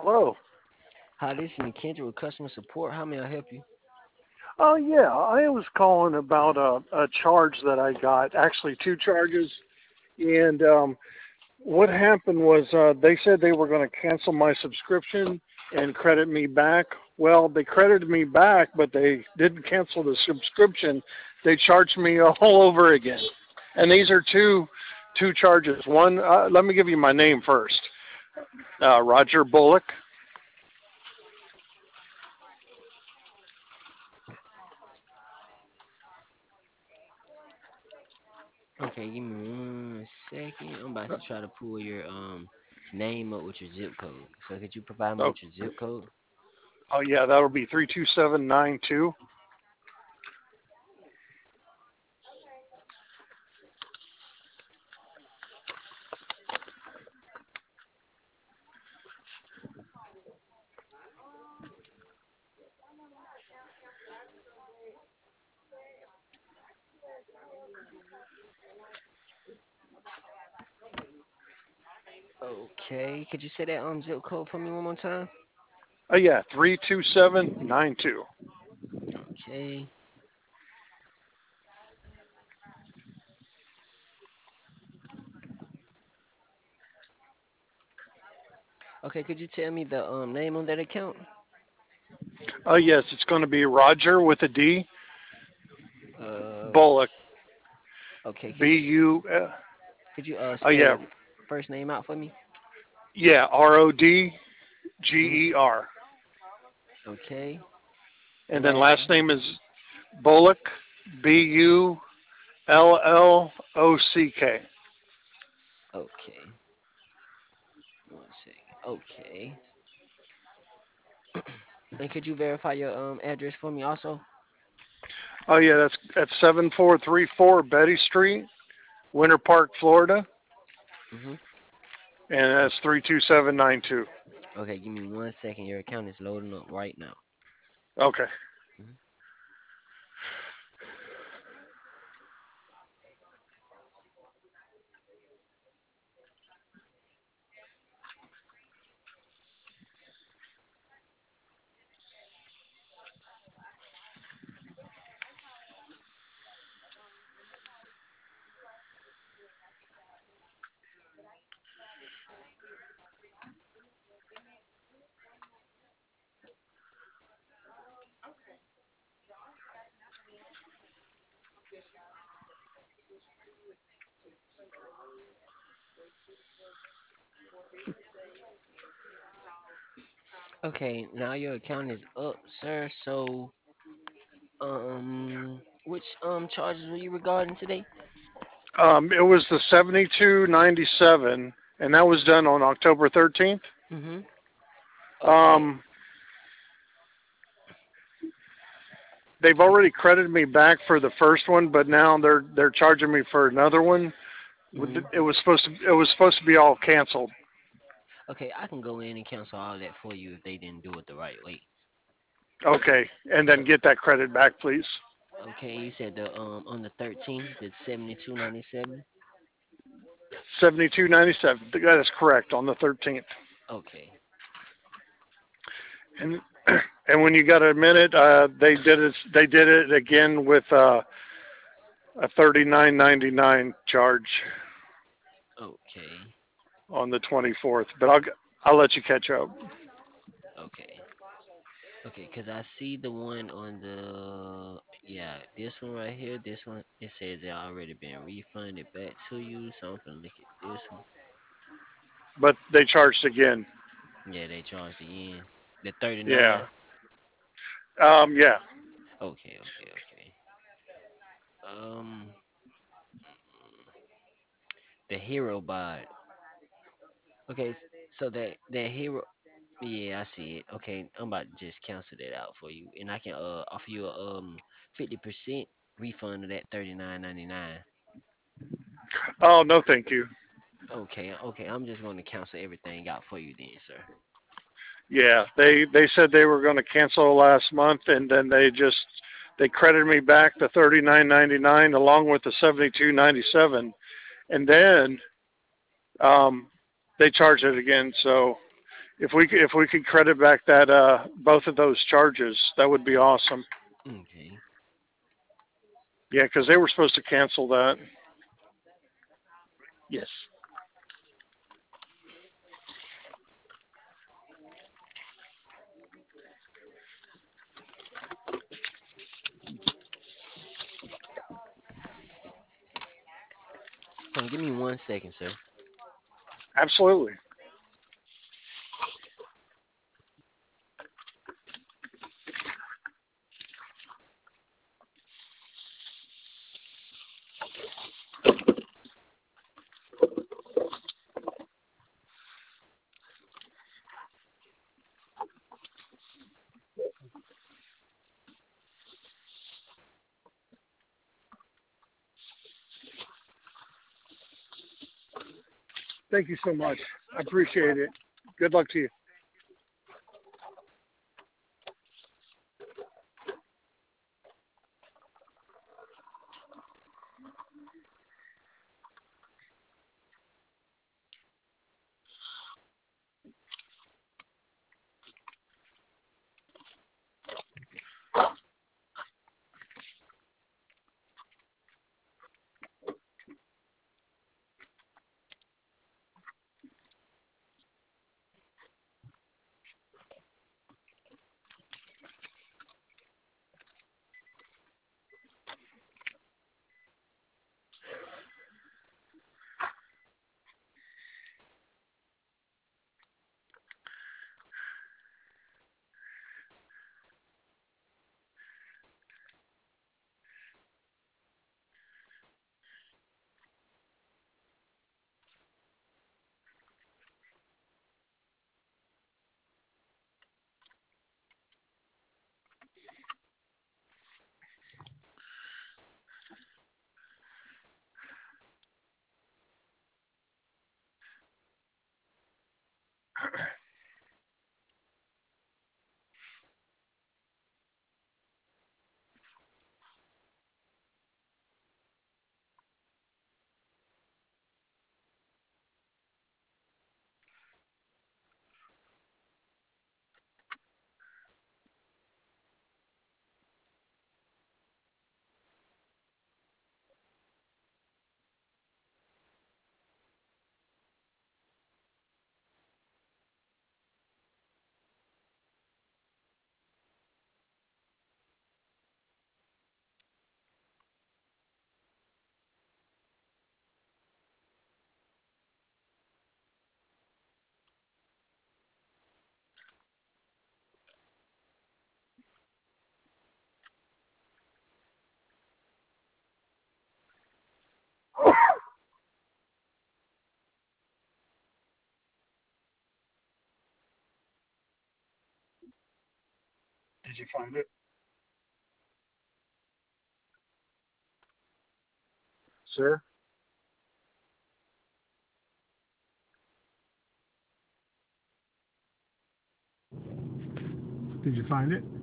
Hello. Hi, this is McKendry with customer support. How may I help you? Oh yeah, I was calling about a charge that I got. Actually, two charges. And what happened was they said they were going to cancel my subscription and credit me back. Well, they credited me back, but they didn't cancel the subscription. They charged me all over again. And these are two charges. One, let me give you my name first. Roger Bullock. Okay, give me 1 second. I'm about to try to pull your name up with your zip code. So could you provide me Oh, with your zip code? oh yeah, that'll be 32792. Okay, could you say that zip code for me one more time? Oh yeah, 32792. Okay. Okay, could you tell me the name on that account? Oh yes, it's going to be Roger with a D, Uh, Bullock, okay, B U. could you Oh spell yeah, your first name out for me? yeah, Hmm. RODGER, Okay. The and then last last name? name is Bullock, BULLOCK. Okay. 1 second. Okay. And could you verify your address for me also? Oh yeah, that's at 7434 Betty Street, Winter Park, Florida, Mm-hmm. and that's 32792. Okay, give me 1 second. Your account is loading up right now. Okay. Mhm. Okay, now your account is up, sir. So, which charges were you regarding today? It was the 7297, and that was done on October 13th. Mm-hmm. Okay. Um, they've already credited me back for the first one, but now they're charging me for another one. Mm-hmm. It was supposed to be all canceled. Okay, I can go in and cancel all that for you if they didn't do it the right way. Okay, and then So, get that credit back, please. okay, you said the on the 13th, the 72.97. 7297. That is correct on the 13th. Okay. And and when you got a minute, they did it. They did it again with a 39.99 charge Okay. on the 24th. But I'll let you catch up. Okay. Okay, because I see the one on the, yeah, this one right here, this one, it says it already been refunded back to you. So I'm gonna look at this one. But they charged again. Yeah, they charged again. The 39. Yeah. Yeah. Okay, okay, okay. Um, the hero bot. Okay, so that hero. Yeah, I see it. Okay, I'm about to just cancel that out for you, and I can offer you a 50% refund of that 39.99. Oh no, thank you. Okay, okay. I'm just going to cancel everything out for you then, sir. Yeah, they said they were going to cancel last month, and then they credited me back the 39.99 along with the 72.97, and then um, they charged it again. So if we could credit back that both of those charges, that would be awesome. Okay. Yeah, because they were supposed to cancel that. Yes. Give me 1 second, sir. Absolutely. Thank you so much. I appreciate it. Good luck to you. Did you find it, sir? Did you find it?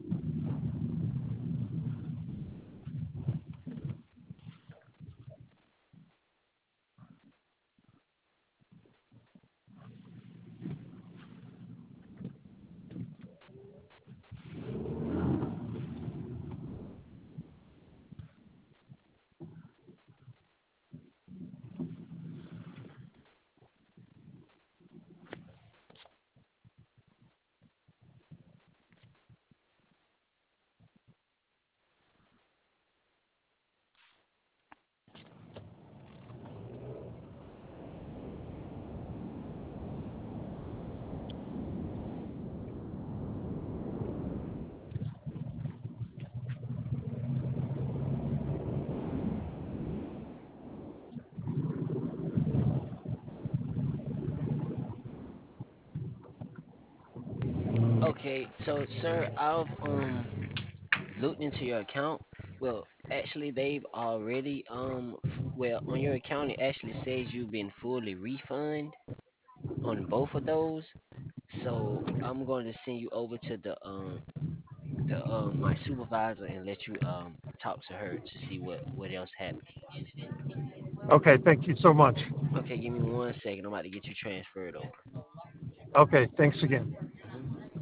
Okay, so sir, I've looked into your account. Well, actually, they've already well, on your account it actually says you've been fully refunded on both of those. So I'm going to send you over to the my supervisor and let you talk to her to see what else happened. Okay, thank you so much. Okay, give me 1 second. I'm about to get you transferred over. Okay, thanks again. Hmm.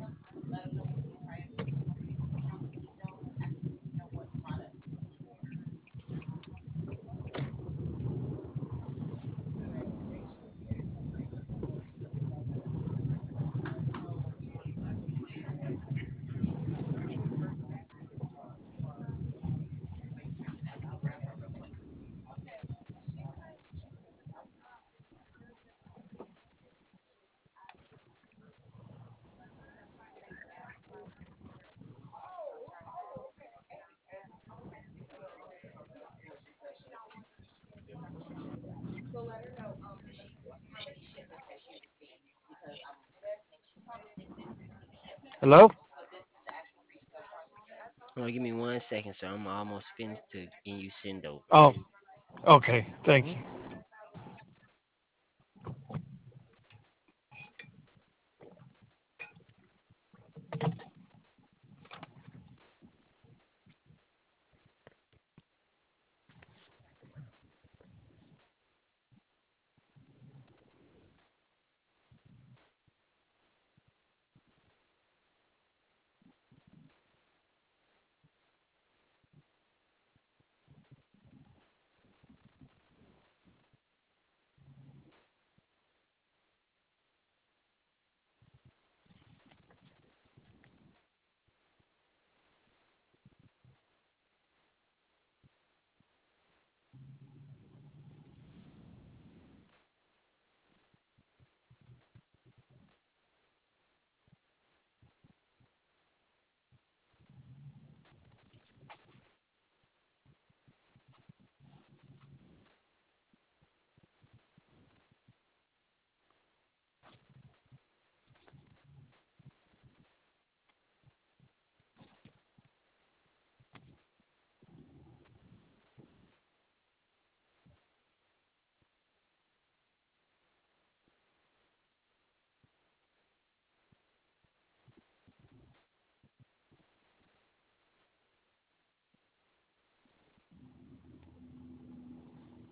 Hello? Oh, give me 1 second, sir. I'm almost finished to and you send over. Oh, okay. Thank Hmm. you.